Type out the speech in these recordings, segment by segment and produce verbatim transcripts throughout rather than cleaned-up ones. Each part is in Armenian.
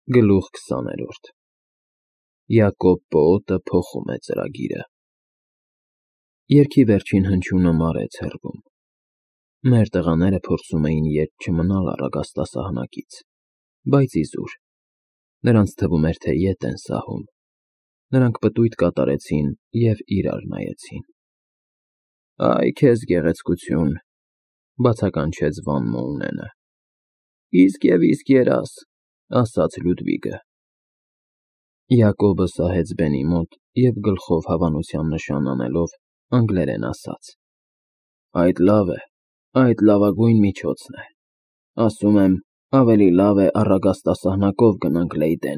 Գլուխ քսաներորդ Յակոբ պոոտը փոխում է ծրագիրը Երգի վերջին հնչյունը մարեց հեռվում։ Մեր տղաները փորձում էին ետ չմնալ առագաստասահնակից, բայց իզուր։ Նրանց թվում էր, թե ետ են սահում։ Նրանք պտույտ կատարեցին և իրար նայեցին։ Այ քեզ գեղեցկություն, բացականչեց Վան Մոունենը։ Իսկ և իսկ երաս, ասաց Լյուդվիգը։ Յակոբը սահեց բենի մոտ և գլխով հավանության նշան անելով, անգլերեն ասաց. Այդ լավ է, այդ լավագույն միջոցն է։ Ասում եմ, ավելի լավ է առագաստասահնակով գնանք Լեյդեն։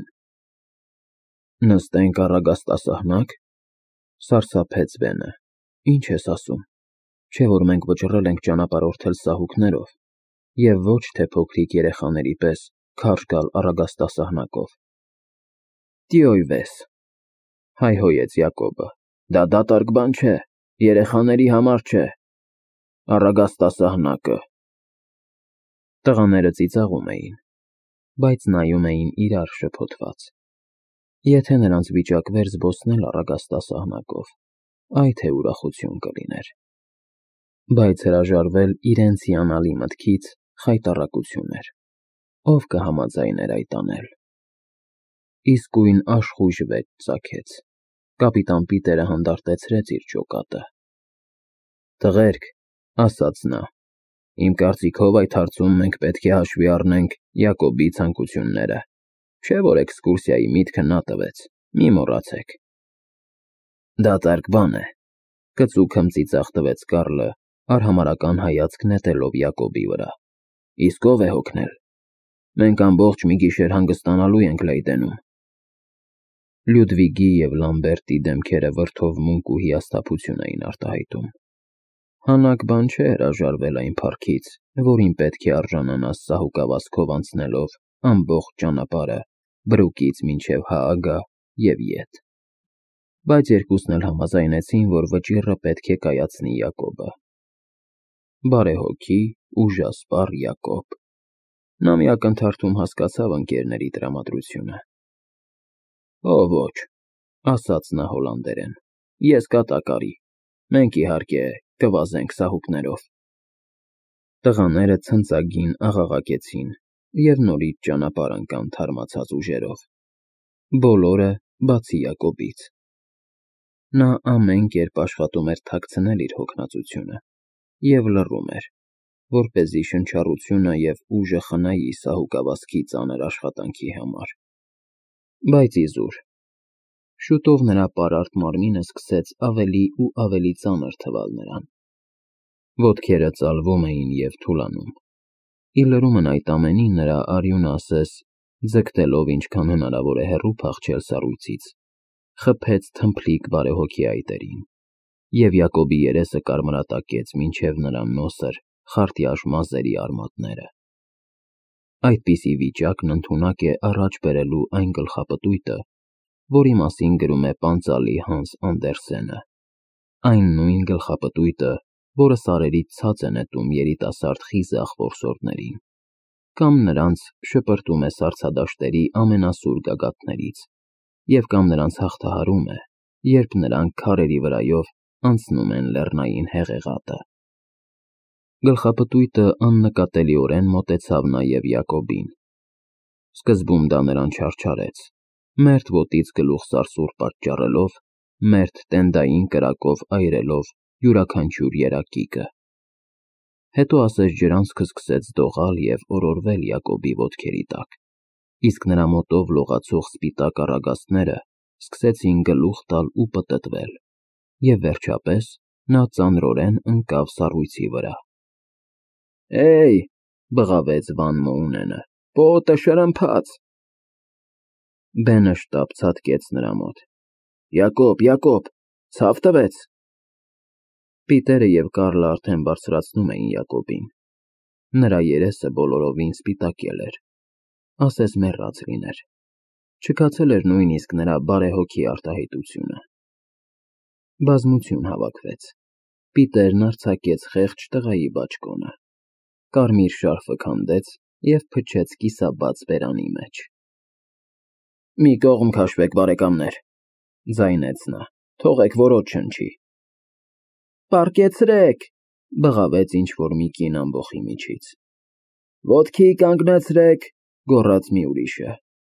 Նստենք առագաստասահնակ, սարսափեց Բենը, ինչ ես ասում, չէ՞ որ մենք վճռել ենք ճանապարհորդել սահուկներով և ոչ թե փոքրիկ երեխաների պես քարշ գալ առագաստասահնակով։ Տյոյ վես, հայհոյեց Յակոբը, դա դատարկ բան չէ, երեխաների համար չէ, առագաստասահնակը։ Տղաները ծիծաղում էին, բայց նայում էին իրար շփոթված։ Եթե նրանց վիճակվեր զբոսնել առագաստասահնակով, այ թե ուրախություն կլիներ։ Բայց հրաժարվել իրենց հիանալի մտքից խայտառակություն էր։ Ով կհամաձայներ այդ անել։ Իսկույն աշխույժ վեճ ծագեց։ Կապիտան Պիտերը հանդարտեցրեց իր ջոկատը։ Տղերք, ասաց նա, իմ կարծիքով այդ հարցում մենք պետք է հաշվի առնենք Յակոբի ցանկությունները, չէ՞ որ էքսկուրսիայի միտքը նա տվեց, մի մոռացեք։ Դատարկ բան է, կծու քմծիծաղ տվեց Կարլը, արհամարհական հայացք նետելով Յակոբի վրա։ Իսկ ո՞վ է հոգնել։ Մենք ամբողջ մի գիշեր հանգստանալու ենք Լեյդենում։ Լյուդվիգի և Լամբերտի դեմքերը վրդովմունք ու հիասթափություն էին արտահայտում։ Հանաք բան չէ հրաժարվել այն փառքից, որին պետք է արժանանաս սահուկավազքով անցնելով ամբողջ ճանապարհը Բրուկից մինչև Հաագա և ետ։ Բայց երկուսն էլ համաձայնեցին, որ վճիռը պետք է կայացնի Յակոբը։ Բարեհոգի, ուժասպառ Յակոբ։ Նա մի ակնթարթում հասկացավ ընկերների տրամադրությունը։ Օ ոչ, ասաց նա հոլանդերեն, ես կատակ արի, մենք իհարկե կվազենք սահուկներով։ Տղաները ցնծագին աղաղակեցին և նորից ճանապարհ ընկան թարմացած ուժերով։ Բոլորը, բացի Յակոբից։ Նա ամեն կերպ աշխատում էր թաքցնել իր հոգնածությունը և լռում էր, որպեսզի շնչառությունը և ուժը խնայի սահուկավազքի ծանր աշխատանքի համար։ Բայց իզուր։ Շուտով նրա պարարտ մարմինը սկսեց ավելի ու ավելի ծանր թվալ նրան։ Ոտքերը ծալվում էին և թուլանում։ Ի լրումն այդ ամենի նրա արյունը ասես, ձգտելով ինչքան հնարավոր է հեռու փախչել սառույցից, խփեց թմփլիկ բարեհոգի այտերին, և Յակոբի երեսը կարմրատակեց մինչև նրա նոսր, խարտյաշ մազերի արմատները։ Այդպիսի վիճակն ընդունակ է առաջ բերելու այն գլխապտույտը, որի մասին գրում է պանծալի Հանս Անդերսենը, այն նույն գլխապտույտը, որը սարերից ցած է նետում երիտասարդ խիզախ որսորդներին, կամ նրանց շպրտում է սառցադաշտերի ամենասուր գագաթներից, և կամ նրանց հաղթահարում է, երբ նրանք քարերի վրայով անցնում են լեռնային հեղեղատը։ Գլխապտույտը աննկատելիորեն մոտեցավ նաև Յակոբին։ Սկզբում դա նրան չարչարեց, մերթ ոտից գլուխ սարսուռ պատճառելով, մերթ տենդային կրակով այրելով յուրաքանչյուր երակիկը։ Հետո ասես ջրանցքը սկսեց դողալ և օրորվել Յակոբի ոտքերի տակ, իսկ նրա մոտով լողացող սպիտակ առագաստները սկսեցին գլուխ տալ ու պտտվել, և վերջապես նա ծանրորեն ընկավ սառույցի վրա։ Է՜յ, բղավեց Վան Մոունենը, պոոտը շրմփաց։ Բենը շտապ ցատկեց նրա մոտ։ Յակոբ, Յակոբ, ցավ տվեց։ Պիտերը և Կարլը արդեն բարձրացնում էին Յակոբին։ Նրա երեսը բոլորովին սպիտակել էր, ասես մեռած լիներ։ Չքացել էր նույնիսկ նրա բարեհոգի արտահայտությունը։ Բազմություն հավաքվեց։ Պիտերն արձակեց խեղճ տղայի բաճկոնը, կարմիր շարֆը քանդեց և փչեց կիսաբաց բերանի մեջ։ Մի կողմ քաշվեք, բարեկամներ, ձայնեց նա, թողեք որոտ չնչի։ Պառկեցրեք, բղավեց ինչ-որ մի կին ամբոխի միջից։ Ոտքի կանգնեցրեք, գոռաց մի ուրիշը։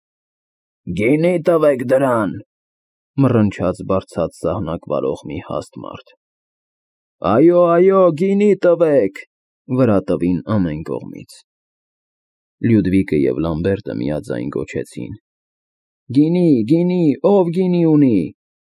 Գինի տվեք դրան, մռնչաց բարձած սահնակ վարող մի հաստ մարդ։ Այո, այո, գինի տվեք, վրա տվին ամեն կողմից։ Լյուդվիկը և Լամբերտը միաձայն գոչեցին. Գինի, գինի, ով գինի ունի։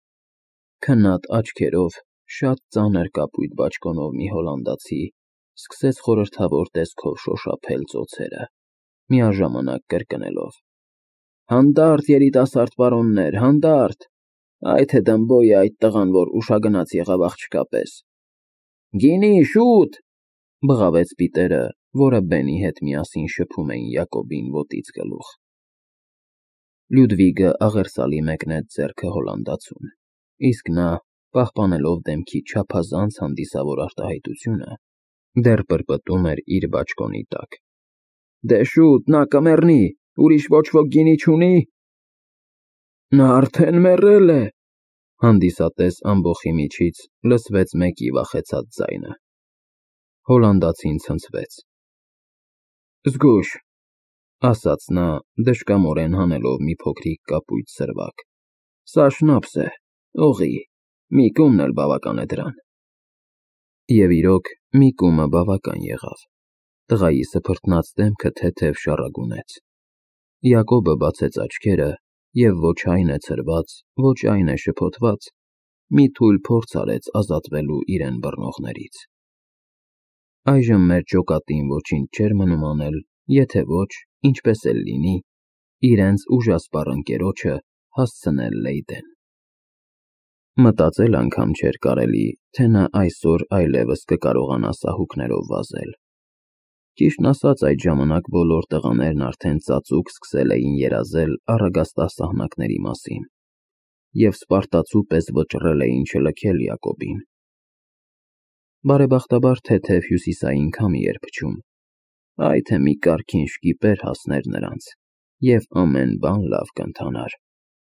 Քնած աչքերով, շատ ծանր կապույտ բաճկոնով մի հոլանդացի սկսեց խորհրդավոր տեսքով շոշափել ծոցերը, միաժամանակ կրկնելով. Հանդարտ, երիտասարդ պարոններ, հանդարտ, այ թե դմբոյ է այդ տղան, որ ուշագնաց եղավ աղջկա պես։ Գինի, շուտ, բղավեց Պիտերը, որը Բենի հետ միասին շփում էին Յակոբին ոտից գլուխ։ Լյուդվիգը աղերսալի մեկնեց ձեռքը հոլանդացուն, իսկ նա, պահպանելով դեմքի չափազանց հանդիսավոր արտահայտությունը, դեռ պրպտում էր իր բաճկոնի տակ։ Դե շուտ, նա կմեռնի, ուրիշ ոչ ոք գինի չունի։ Նա արդեն մեռել է, հանդիսատես ամբոխի միջից լսվեց մեկի վախեցած ձայնը։ Հոլանդացին ցնցվեց։ Զգույշ, ասաց նա, դժկամորեն հանելով մի փոքրիկ կապույտ սրվակ։ Սա շնապս է, օղի, մի կումն էլ բավական է դրան։ Եվ իրոք, մի կումը բավական եղավ։ Տղայի սփռտնած դեմքը թեթև շառագունեց։ Յակոբը բացեց աչքերը և ոչ այն է ցրված, ոչ այն է շփոթված, մի թույլ փորձ արեց ազատվելու իրեն բռնողներից։ Այժմ մեր ջոկատին ոչինչ չէր մնում անել, եթե ոչ, ինչպես էլ լինի, իրենց ուժասպառ ընկերոջը հասցնել Լեյդեն։ Մտածել անգամ չէր կարելի, թե նա այսօր այլևս կկարողանա սահուկներով վազել։ Ճիշտն ասած, այդ ժամանակ բոլոր տղաներն արդեն ծածուկ սկսել էին երազել առագաստասահնակների մասին և սպարտացու պես վճռել էին չլքել Յակոբին։ Բարեբախտաբար թեթև հյուսիսային քամի էր փչում, այ թե մի կարգին շկիպեր հասներ նրանց, և ամեն բան լավ կընթանար։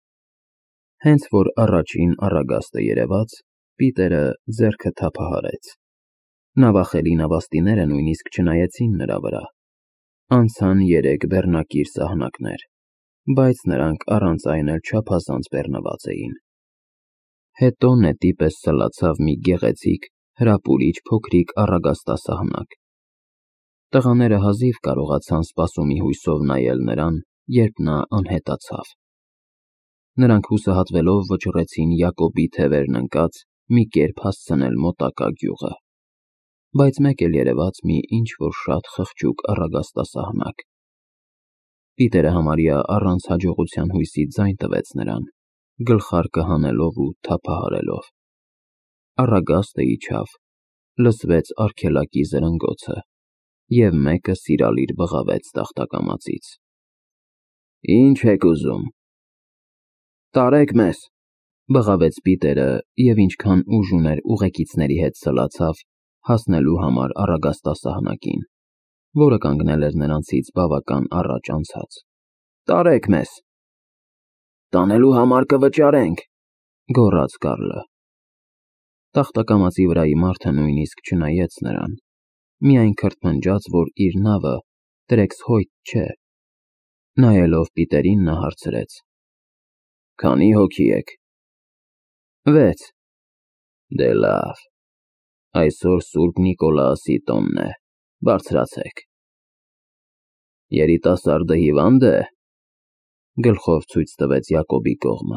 Հենց որ առաջին առագաստը երևաց, Պիտերը ձեռքը թափահարեց։ Նավախելի նավաստիները նույնիսկ չնայեցին նրա վրա։ Անցան երեք բեռնակիր սահնակներ, բայց նրանք առանց այն էլ չափազանց բեռնված էին։ Հետո նետի պես սլացավ մի գեղեցիկ, հրապուրիչ փոքրիկ առագաստասահնակ։ Տղաները հազիվ կարողացան սպասումի հույսով նայել նրան, երբ նա անհետացավ։ Նրանք հուսահատվելով վճռեցին Յակոբի թևերն ընկած մի կերպ հասցնել մոտակա գյուղը։ Բայց մեկ էլ երևաց մի ինչ-որ շատ խղճուկ առագաստասահնակ։ Պիտերը համարյա առանց հաջողության հույսի ձայն տվեց նրան, գլխարկը հանելով ու թափահարելով։ Առագաստը իջավ, լսվեց արգելակի զրնգոցը, և մեկը սիրալիր բղավեց տախտակամածից։ Ինչ եք ուզում։ Տարեք մեզ, բղավեց Պիտերը և ինչքան ուժ ուներ ուղեկիցների հետ սլացավ, հասնելու համար առագաստասահնակին, որը կանգնել էր նրանցից բավական առաջ անցած։ Տարեք մեզ։ Տանելու համար կվճարենք, գոռաց Կարլը։ Տախտակամածի վրայի մարդը նույնիսկ չնայեց նրան, միայն քրթմնջաց, որ իր նավը Տրեքսհոյթ չէ։ Նայելով Պիտերին նա հարցրեց. Քանի հոգի եք։ Վեց։ Դե լավ։ Այսօր Սուրբ Նիկոլաոսի տոնն է, բարձրացեք։ Երիտասարդը հիվա՞նդ է։ Գլխով ցույց տվեց Յակոբի կողմը։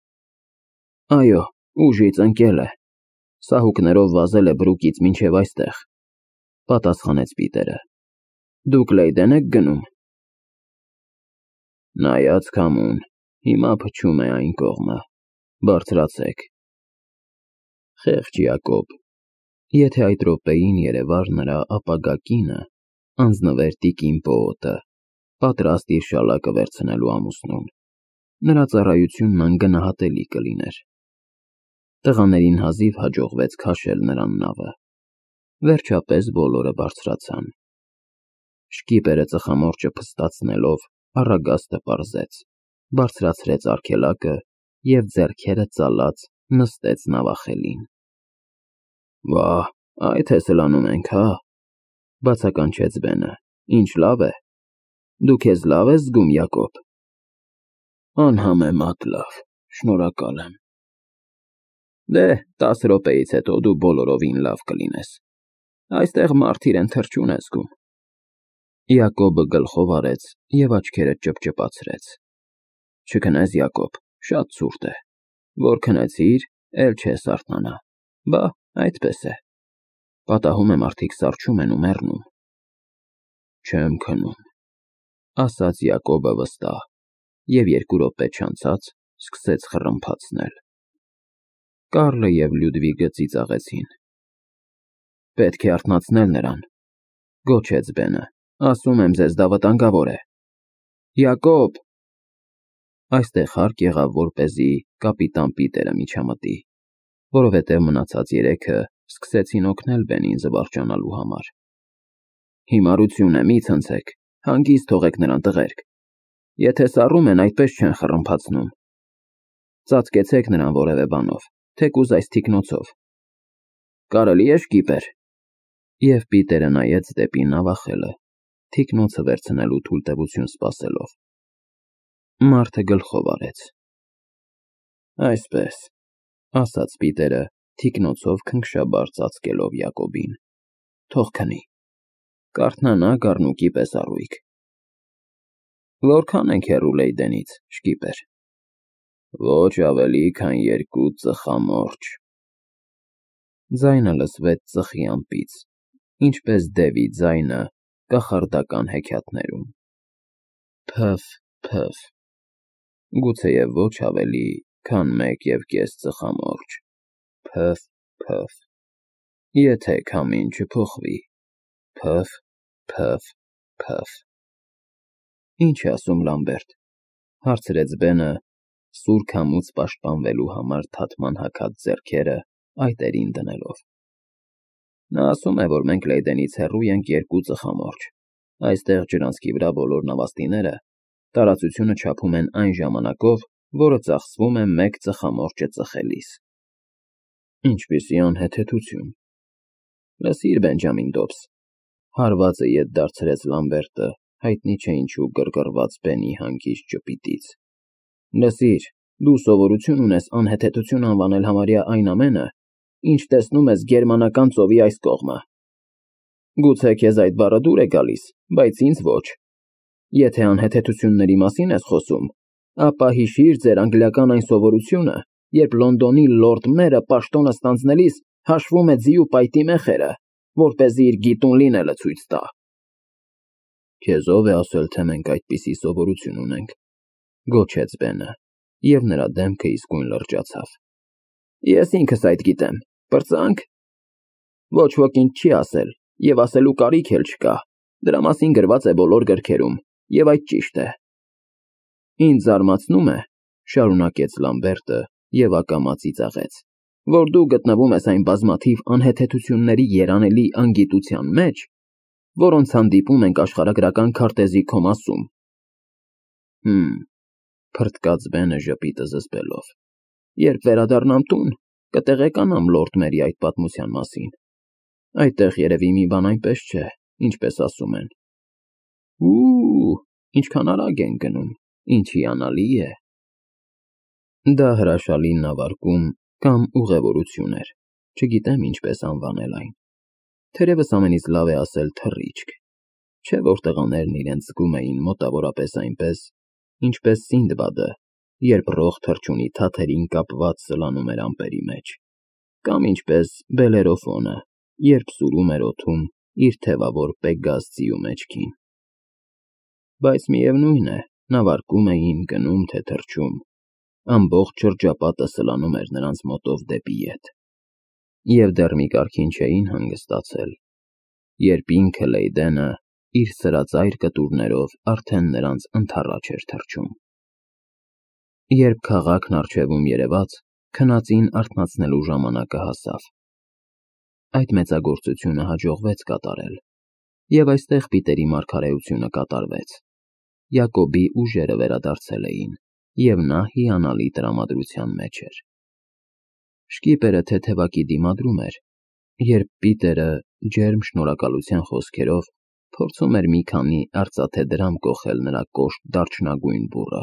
Այո, ուժից ընկել է։ Սահուկներով վազել է Բրուկից մինչև այստեղ, պատասխանեց Պիտերը։ Դուք Լեյդեն եք գնում։ Նայած քամուն, հիմա փչում է այն կողմը, բարձրացեք։ Խեղճ Յակոբ, եթե այդ րոպեին երևար նրա ապագա կինը, անձնվեր տիկին Պոոտը, պատրաստ իր շալակը վերցնելու ամուսնուն, նրա ծառայությունն անգնահատելի կլիներ։ Տղաներին հազիվ հաջողվեց քաշել նրան նավը։ Վերջապես բոլորը բարձրացան։ Շկիպերը ծխամորճը փստացնելով, առագաստը պարզեց։ բարձրացրեց արգելակը և ձեռքերը ծալած նստեց նավախելին։ Վա, այդ է սլանում ենք, հա, բացականչեց Բենը, ինչ լավ է, դու քեզ լավ ես զգում, Յակոբ։ Անհամեմատ լավ, շնորհակալ եմ։ Դե, տասը րոպեից հետո դու բոլորովին լավ կլինես, այստեղ մարդ իրեն թրջուն է զգում։ Յակոբը գլխով արեց և աչքերը ճպճպացրեց։ Չքնես, Յակոբ, շատ ցուրտ է, որ քնեցիր, էլ չես արթնանա, բա այդպես է, պատահում է մարդիկ սառչում են ու մեռնում։ Չեմ քնում, ասաց Յակոբը վստահ և երկու րոպե չանցած սկսեց խռմփացնել։ Կարլը և Լյուդվիգը ծիծաղեցին։ Պետք է արթնացնել նրան, գոչեց Բենը, ասում եմ ձեզ, դա վտանգավոր է։ Յակոբ։ Այստեղ հարկ եղավ, որպեսզի կապիտան Պիտերը միջամտի, որովհետև մնացած երեքը սկսեցին օգնել Բենին զվարճանալու համար։ Հիմարություն է, մի ցնցեք, հանգիստ թողեք նրան, տղերք։ Եթե սառում են, այդպես չեն խռմփացնում։ Ծածկեցեք նրան որևէ բանով, թեկուզ այս թիկնոցով։ Կարելի է, շկիպեր։ Եվ Պիտերը նայեց դեպի նավախելը, թիկնոցը վերցնելու թույլտվություն սպասելով։ Մարդը գլխով արեց։ Այսպես, ասաց Պիտերը, թիկնոցով քնքշաբար ծածկելով Յակոբին, թող քնի, կարթնանա գառնուկի պես առույգ։ Որքան ենք հեռու Լեյդենից, շկիպեր։ Ոչ ավելի, քան երկու ծխամորճ։ Ձայնը լսվեց ծխի ամպից, ինչպես դևի ձայնը կախարդական հեքիաթներում։ Փըֆ, փըֆ, գուցեև ոչ ավելի, քան մեկ և կես ծխամորճ, փըֆ, փըֆ, եթե քամին չփոխվի, փըֆ, փըֆ, փըֆ։ Ինչ է ասում Լամբերտ, հարցրեց Բենը, սուր քամուց պաշտպանվելու համար թաթման հագած ձեռքերը այտերին դնելով։ Նա ասում է, որ մենք Լեյդենից հեռու ենք երկու ծխամորճ, այստեղ ջրանցքի վրա բոլոր նավաստիները տարածությունը չափում են այն ժամանակով, որը ծախսվում է մեկ ծխամորճը ծխելիս։ Ինչպիսի անհեթեթություն։ Լսիր, Բենջամին Դոբս, հարվածը ետ դարձրեց Լամբերտը, հայտնի չէ ինչու գրգռված Բենի հանգիստ ճպիտից։ Լսիր, դու սովորություն ունես անհեթեթություն անվանել համարյա այն ամենը, ինչ տեսնում ես գերմանական ծովի այս կողմը։ Գուցե քեզ այդ բառը դուր է գալիս, բայց ինձ ոչ։ Եթե անհեթեթությունների մասին ես խոսում, ապա հիշիր ձեր անգլիական այն սովորությունը, երբ Լոնդոնի լորդ մերը պաշտոնը ստանձնելիս հաշվում է ձի ու պայտի մեխերը, որպեսզի իր գիտուն լինելը ցույց տա։ Քեզ ով է ասել, թե մենք այդպիսի սովորություն ունենք, գոչեց Բենը, և նրա դեմքը իսկույն լրջացավ։ Ես ինքս այդ գիտեմ, պրծանք։ Ոչ ոք ինձ չի ասել, և ասելու կարիք էլ չկա, դրա մասին գրված է բոլոր գրքերում, և այդ ճիշտ է։ Ինձ զարմացնում է, շարունակեց Լամբերտը և ակամա ծիծաղեց, որ դու գտնվում ես այն բազմաթիվ անհեթեթությունների երանելի անգիտության մեջ, որոնց հանդիպում ենք աշխարհագրական քարտեզի քո մասում։ Հմ, փռթկաց Բենը ժպիտը զսպելով։ Երբ վերադառնամ տուն, կտեղեկանամ լորդ մերի այդ պատմության մասին։ Այդտեղ երևի մի բան այնպես չէ, ինչպես ասում են։ Ու, ինչքան արագ են գնում, ինչ հիանալի է։ Դա հրաշալի նավարկում կամ ուղևորություն էր, չգիտեմ ինչպես անվանել այն։ Թերևս ամենից լավ է ասել թռիչք, չէ՞ որ տղաներն իրենց զգում էին մոտավորապես այնպես, ինչպես Սինդբադը, երբ ռոխ թռչունի թաթերին կապված սլանում էր ամպերի մեջ, կամ ինչպես Բելերոֆոնը, երբ սուրում էր օդում իր թևավոր Պեգաս ձիու մեջքին։ Բայց միևնույն է, նավարկում էին, գնում, թե թռչում, ամբողջ շրջապատը սլանում էր նրանց մոտով դեպի ետ։ Եվ դեռ մի կարգին չէին հանգստացել, երբ ինքը Լեյդենը իր սրածայր կտուրներով արդեն նրանց ընդառաջ էր թռչում։ Երբ քաղաքն առջևում երևաց, քնածին արթնացնելու ժամանակը հասավ։ Այդ մեծագործությունը հաջողվեց կատարել, և այստեղ Պիտերի մարգարեությունը կատարվեց։ Յակոբի ուժերը վերադարձել էին, և նա հիանալի տրամադրության մեջ էր։ Շկիպերը թեթևակի դիմադրում էր, երբ Պիտերը ջերմ շնորհակալության խոսքերով փորձում էր մի քանի արծաթե դրամ կոխել նրա կոշտ դարչնագույն բուռը։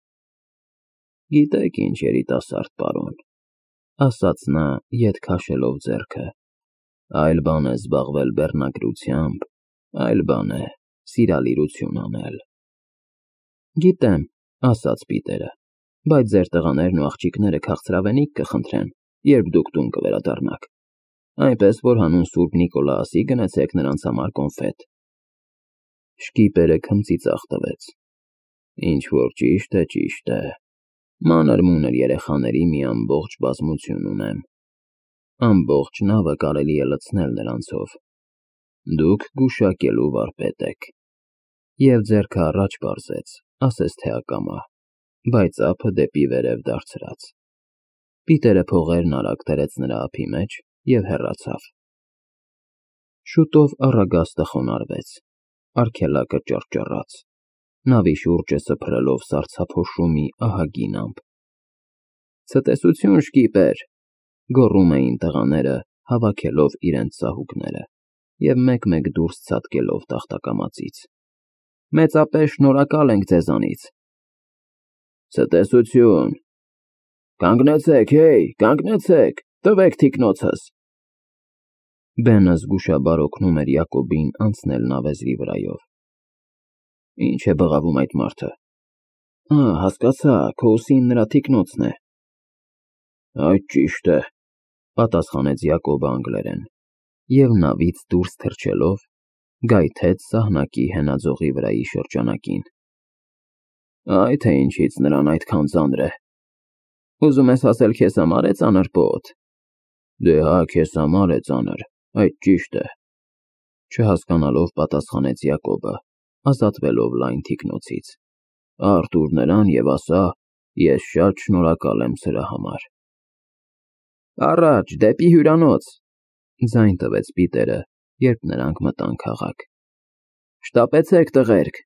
«Գիտեք ինչ, երիտասարդ պարոն,» ասաց նա, ետ քաշելով ձեռքը, «այլ բան է զբաղվել բեռնագրությամբ, այլ բան է սիրալիրություն անել»։ «Գիտեմ,» ասաց Պիտերը, «բայց ձեր տղաներն ու աղջիկները քաղցրավենիք կխնդրեն, երբ դուք տուն կվերադառնաք, այնպես որ հանուն Սուրբ Նիկոլաուսի գնեցեք նրանց համար կոնֆետ»։ Շկիպերը քմծիծաղ տվեց. «Ինչ-որ ճիշտ է, ճիշտ է, մանր-մունր երեխաների մի ամբողջ բազմություն ունեմ, ամբողջ նավը կարելի է լցնել նրանցով, դուք գուշակելու վարպետ եք»։ Եվ ձեռքը առաջ պարզեց, ասես թե ակամա, բայց ափը դեպի վերև դարձրած։ Պիտերը փողերն արագ դրեց նրա ափի մեջ և հեռացավ։ Շուտով առագաստը խոնարհվեց, արգելակը ճռճռաց, նավի շուրջը սփռելով սառցափոշու մի ահագին ամպ։ «Ցտեսություն, շկիպեր», գոռում էին տղաները, հավաքելով իրենց ծահուկները և մեկ-մեկ դուրս ցատկելով տախտակամածից։ «Մեծապես շնորհակալ ենք ձեզանից»։ «Ցտեսություն, կանգնեցեք, հեյ, կանգնեցեք, տվեք թիկնոցս»։ Բենը զգուշաբար օգնում էր Յակոբին անցնել նավեզրի վրայով։ «Ինչ է բղավում այդ մարդը։ Ա, հասկացա, քո ուսին նրա թիկնոցն է»։ «Այդ ճիշտ է», պատասխանեց Յակոբը անգլերեն, և նավից դուրս թռչելով գայթեց սահնակի հենաձողի վրայի շրջանակին։ «Այ թե ինչից նրան այդքան ծանր է։ Ուզում ես ասել քեզ համար է ծանր, պոոտ»։ «Դե հա, քեզ համար է ծանր, այդ ճիշտ է», չհասկանալով պատասխանեց Յակոբը, ազատվելով լայն թիկնոցից։ «Առ տուր նրան և ասա, ես շատ շնորհակալ եմ սրա համար»։ «Առաջ, դեպի հյուրանոց», ձայն տվեց Պիտերը, երբ նրանք մտան քաղաք։ «Շտապեցեք, տղերք,